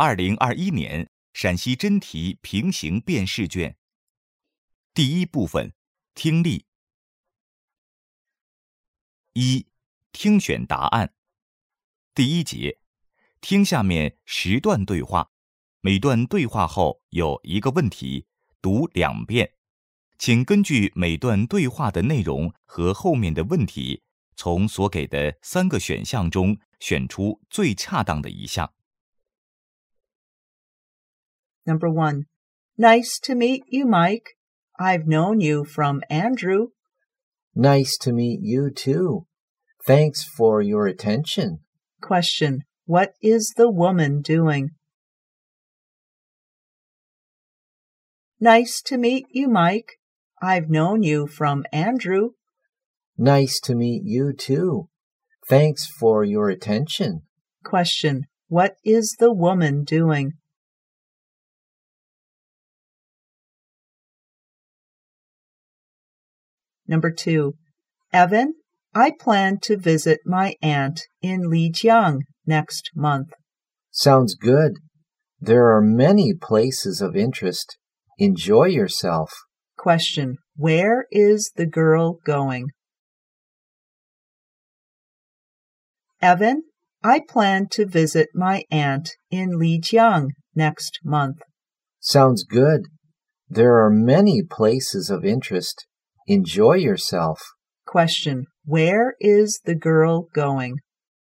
2021年陕西真题平行辨识卷。第一部分，听力。1. 听选答案。第一节，听下面10段对话，每段对话后有一个问题，读2遍。请根据每段对话的内容和后面的问题，从所给的3个选项中选出最恰当的一项。 Number 1. Nice to meet you, Mike. I've known you from Andrew. Nice to meet you too. Thanks for your attention. Question. What is the woman doing? Nice to meet you, Mike. I've known you from Andrew. Nice to meet you too. Thanks for your attention. Question. What is the woman doing? Number 2. Evan, I plan to visit my aunt in Lijiang next month. Sounds good. There are many places of interest. Enjoy yourself. Question. Where is the girl going? Evan, I plan to visit my aunt in Lijiang next month. Sounds good. There are many places of interest. Enjoy yourself. Question. Where is the girl going?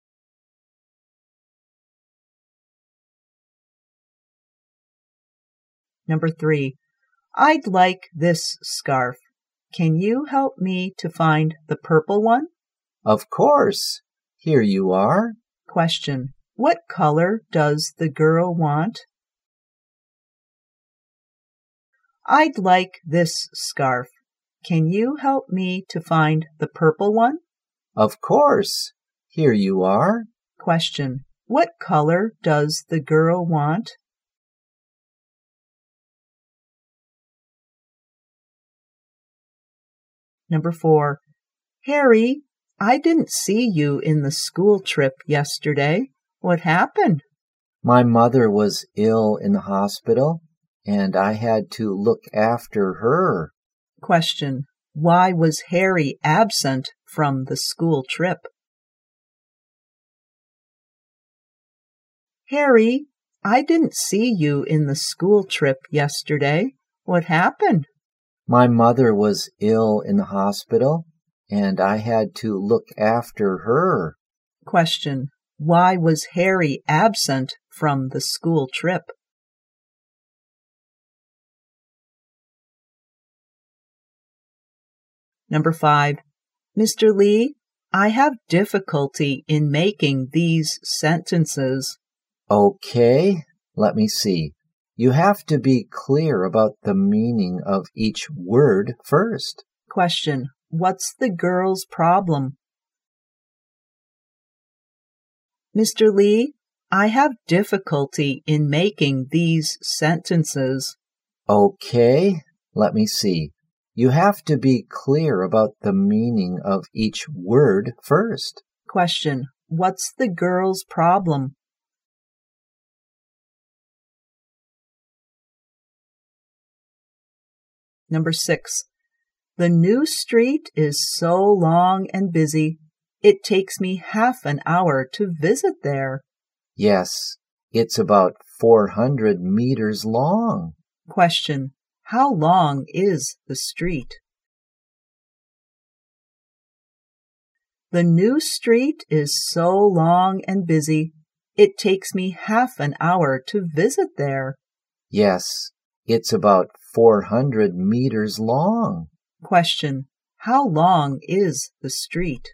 Number 3. I'd like this scarf. Can you help me to find the purple one? Of course. Here you are. Question. What color does the girl want? I'd like this scarf. Can you help me to find the purple one? Of course. Here you are. Question. What color does the girl want? Number 4. Harry, I didn't see you in the school trip yesterday. What happened? My mother was ill in the hospital, and I had to look after her. Question. Why was Harry absent from the school trip? Harry, I didn't see you in the school trip yesterday. What happened? My mother was ill in the hospital, and I had to look after her. Question. Why was Harry absent from the school trip? Number 5. Mr. Lee, I have difficulty in making these sentences. Okay, let me see. You have to be clear about the meaning of each word first. Question. What's the girl's problem? Mr. Lee, I have difficulty in making these sentences. Okay, let me see. You have to be clear about the meaning of each word first. Question. What's the girl's problem? Number 6. The new street is so long and busy, it takes me half an hour to visit there. Yes, it's about 400 meters long. Question. How long is the street? The new street is so long and busy, it takes me half an hour to visit there. Yes, it's about 400 meters long. Question. How long is the street?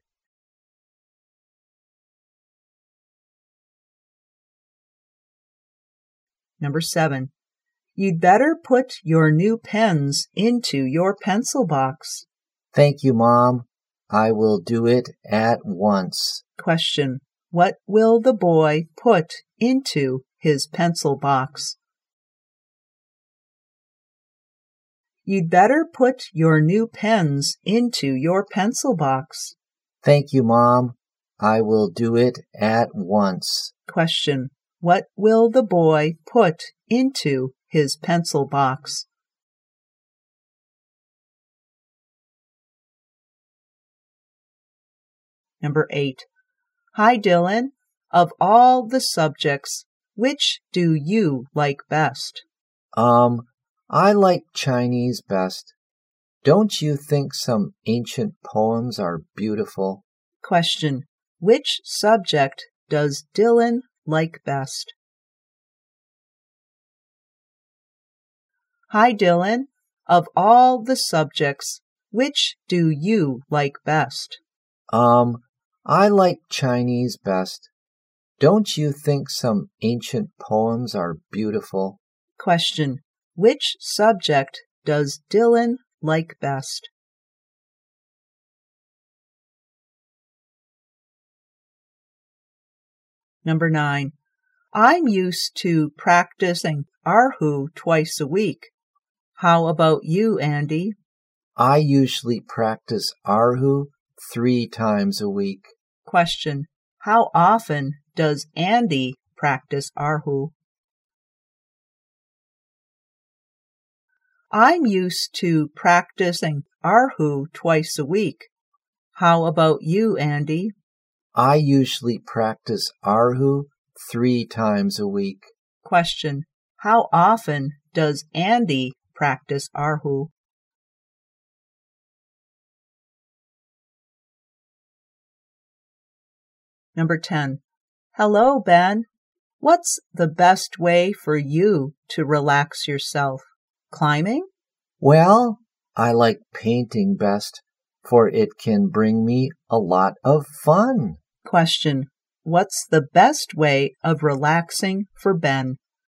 Number 7. You'd better put your new pens into your pencil box. Thank you, Mom. I will do it at once. Question. What will the boy put into his pencil box? You'd better put your new pens into your pencil box. Thank you, Mom. I will do it at once. Question. What will the boy put into his pencil box? Number 8. Hi, Dylan. Of all the subjects, which do you like best? I like Chinese best. Don't you think some ancient poems are beautiful? Question. Which subject does Dylan like best? Hi, Dylan. Of all the subjects, which do you like best? I like Chinese best. Don't you think some ancient poems are beautiful? Question. Which subject does Dylan like best? Number 9. I'm used to practicing Erhu twice a week. How about you, Andy? I usually practice Erhu 3 times a week. Question. How often does Andy practice Erhu? I'm used to practicing Erhu twice a week. How about you, Andy? I usually practice Erhu 3 times a week. Question. How often does Andy practice Erhu? Number 10. Hello, Ben. What's the best way for you to relax yourself? Climbing? Well, I like painting best, for it can bring me a lot of fun. Question. What's the best way of relaxing for Ben?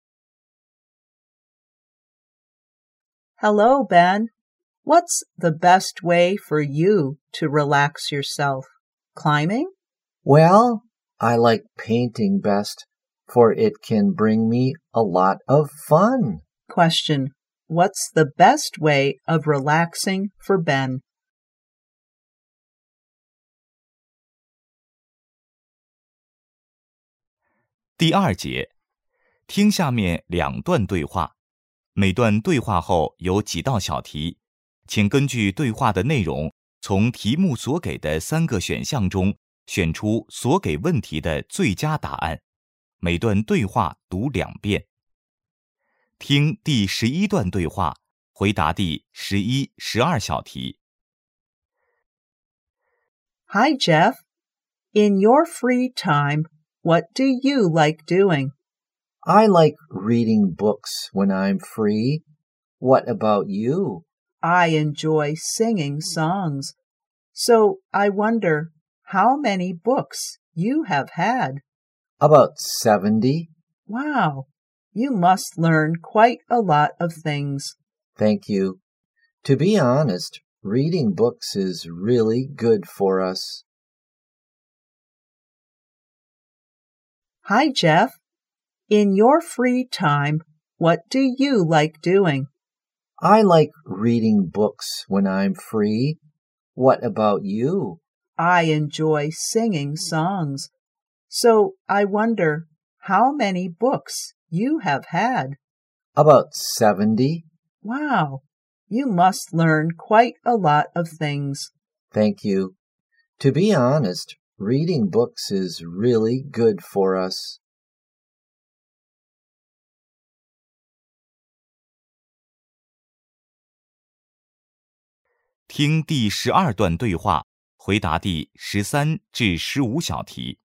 Hello, Ben. What's the best way for you to relax yourself? Climbing? Well, I like painting best, for it can bring me a lot of fun. Question. What's the best way of relaxing for Ben? 第2节，听下面2段对话，每段对话后有几道小题，请根据对话的内容，从题目所给的3个选项中选出所给问题的最佳答案。每段对话读2遍。听第11段对话，回答第11、12小题。 Hi, Jeff. In your free time, what do you like doing? I like reading books when I'm free. What about you? I enjoy singing songs. So I wonder how many books you have had. About 70. Wow, you must learn quite a lot of things. Thank you. To be honest, reading books is really good for us. Hi, Jeff. In your free time, what do you like doing? I like reading books when I'm free. What about you? I enjoy singing songs. So I wonder how many books you have had. About 70. Wow, you must learn quite a lot of things. Thank you. To be honest, reading books is really good for us. 听第12段对话，回答第13至15小题。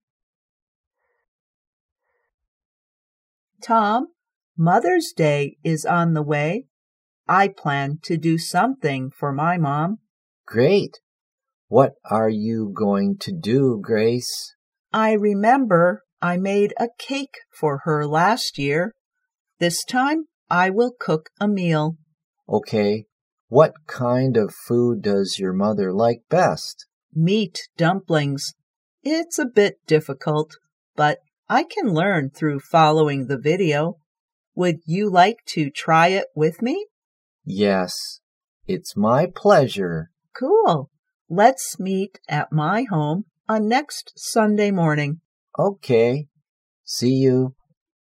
Tom, Mother's Day is on the way. I plan to do something for my mom. Great. What are you going to do, Grace? I remember I made a cake for her last year. This time I will cook a meal. Okay. What kind of food does your mother like best? Meat dumplings. It's a bit difficult, but I can learn through following the video. Would you like to try it with me? Yes, it's my pleasure. Cool. Let's meet at my home on next Sunday morning. Okay. See you.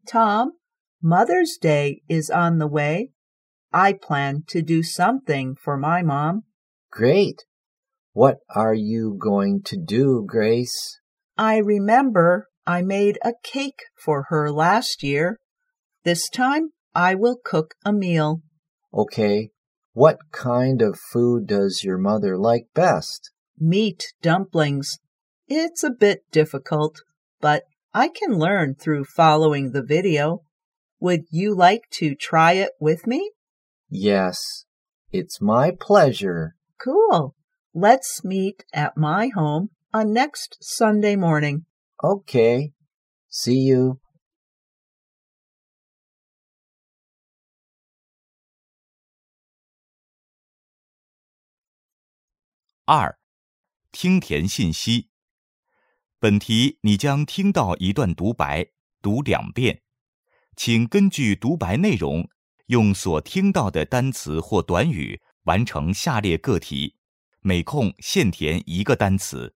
Tom, Mother's Day is on the way. I plan to do something for my mom. Great. What are you going to do, Grace? I remember I made a cake for her last year. This time I will cook a meal. Okay. What kind of food does your mother like best? Meat dumplings. It's a bit difficult, but I can learn through following the video. Would you like to try it with me? Yes, it's my pleasure. Cool. Let's meet at my home on next Sunday morning. Okay. See you. 2. 听填信息。本题你将听到一段独白，读2遍。请根据独白内容，用所听到的单词或短语完成下列个题，每空限填1个单词。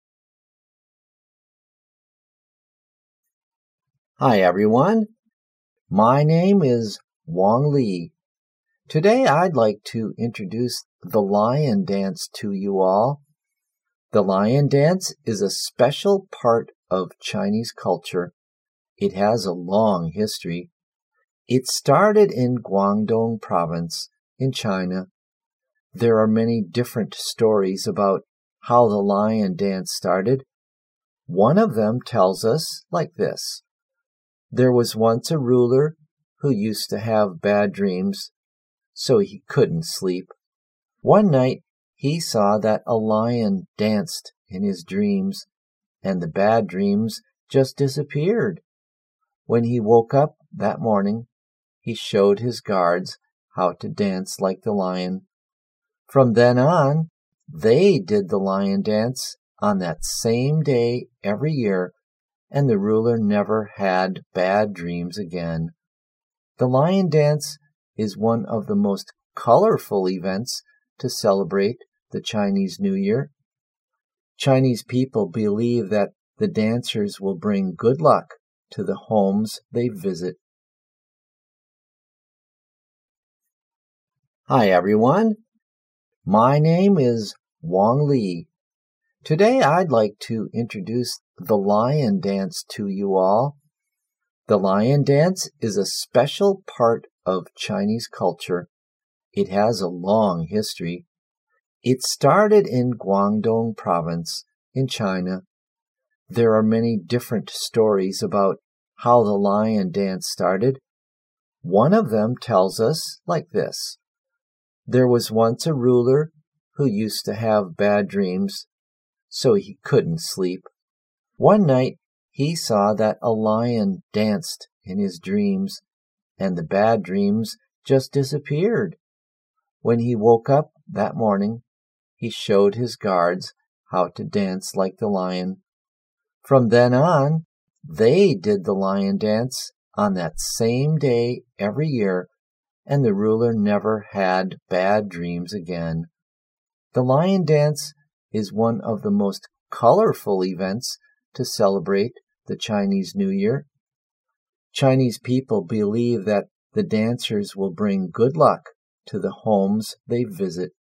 Hi, everyone. My name is Wang Li. Today I'd like to introduce the lion dance to you all. The lion dance is a special part of Chinese culture. It has a long history. It started in Guangdong province in China. There are many different stories about how the lion dance started. One of them tells us like this. There was once a ruler who used to have bad dreams, so he couldn't sleep. One night, he saw that a lion danced in his dreams, and the bad dreams just disappeared. When he woke up that morning, he showed his guards how to dance like the lion. From then on, they did the lion dance on that same day every year, and the ruler never had bad dreams again. The lion dance is one of the most colorful events to celebrate the Chinese New Year. Chinese people believe that the dancers will bring good luck to the homes they visit. Hi, everyone. My name is Wang Li. Today I'd like to introduce the lion dance to you all. The lion dance is a special part of Chinese culture. It has a long history. It started in Guangdong province in China. There are many different stories about how the lion dance started. One of them tells us like this. There was once a ruler who used to have bad dreams, so he couldn't sleep. One night, he saw that a lion danced in his dreams, and the bad dreams just disappeared. When he woke up that morning, he showed his guards how to dance like the lion. From then on, they did the lion dance on that same day every year, and the ruler never had bad dreams again. The lion dance is one of the most colorful events to celebrate the Chinese New Year. Chinese people believe that the dancers will bring good luck to the homes they visit.